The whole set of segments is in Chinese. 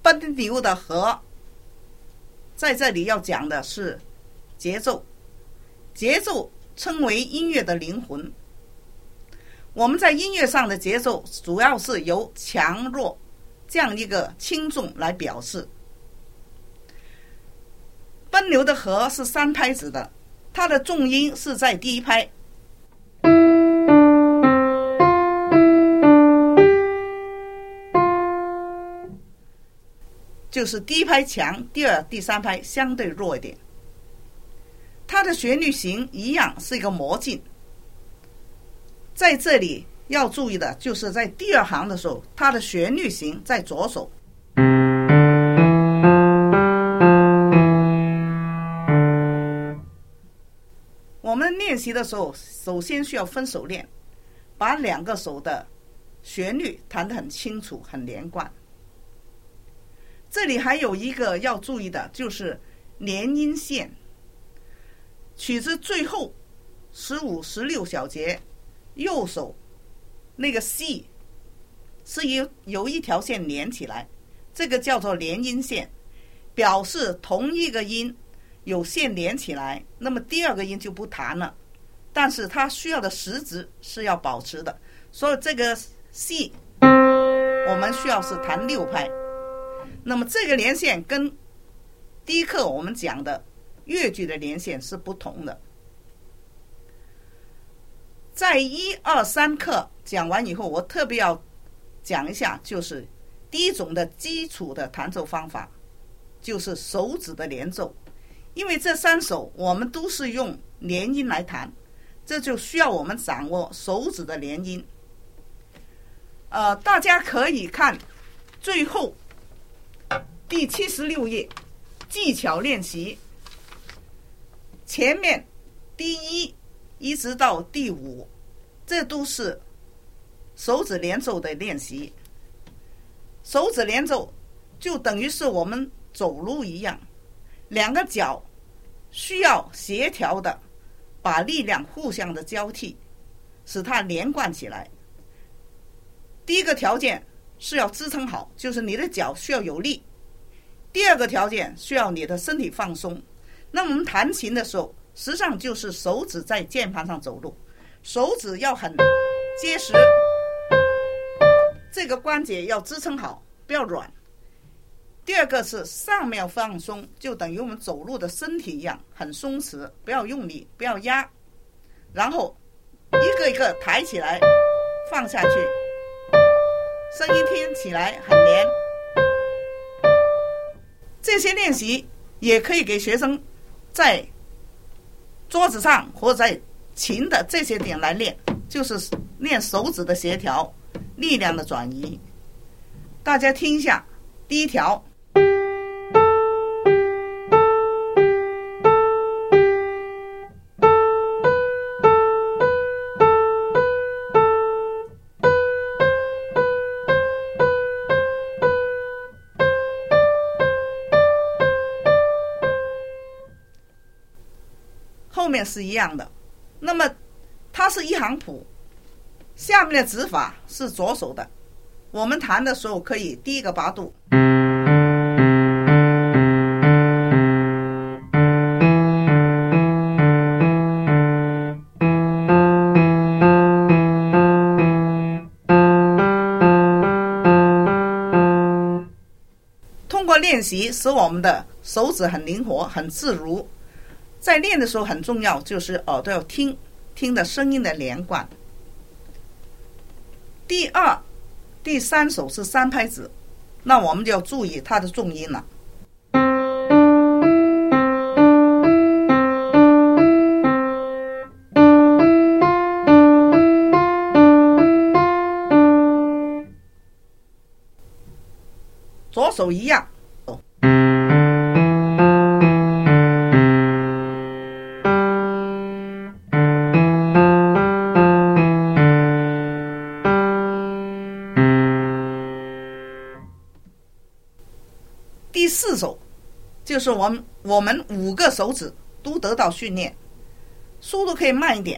奔流的河，在这里要讲的是节奏。节奏称为音乐的灵魂。我们在音乐上的节奏主要是由强弱这样一个轻重来表示。奔流的河是3拍子的，它的重音是在第1拍，就是第1拍强，第2、第3拍相对弱一点。它的旋律型一样是一个魔镜。在这里要注意的就是在第2行的时候，它的旋律型在左手。我们练习的时候，首先需要分手练，把2个手的旋律弹得很清楚、很连贯。这里还有一个要注意的，就是连音线。曲子最后15、16小节，右手那个 C 是由一条线连起来，这个叫做连音线，表示同一个音有线连起来，那么第2个音就不弹了，但是它需要的时值是要保持的，所以这个 C 我们需要是弹6拍。那么这个连线跟第一课我们讲的乐句的连线是不同的。在1、2、3课讲完以后，我特别要讲一下，就是第一种的基础的弹奏方法，就是手指的连奏。因为这3首我们都是用连音来弹，这就需要我们掌握手指的连音。大家可以看最后第76页技巧练习，前面第1一直到第5，这都是手指连奏的练习。手指连奏就等于是我们走路一样，2个脚需要协调的把力量互相的交替，使它连贯起来。第一个条件是要支撑好，就是你的脚需要有力。第2个条件需要你的身体放松。那我们弹琴的时候，实际上就是手指在键盘上走路，手指要很结实，这个关节要支撑好，不要软。第2个是上面要放松，就等于我们走路的身体一样，很松弛，不要用力，不要压，然后一个一个抬起来放下去，声音听起来很连。这些练习也可以给学生在桌子上或者在琴的这些点来练，就是练手指的协调，力量的转移。大家听一下第1条，后面是一样的。那么它是1行谱，下面的指法是左手的。我们弹的时候可以第1个8度，通过练习使我们的手指很灵活很自如。在练的时候很重要，就是耳朵要听的声音的连贯。第2、第3首是3拍子，那我们就要注意它的重音了。左手一样，第4首就是我们5个手指都得到训练，速度可以慢一点。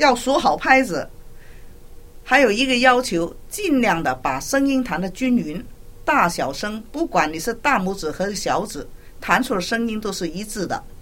要数好拍子。还有一个要求，尽量的把声音弹得均匀，大小声不管你是大拇指和小指，弹出的声音都是一致的。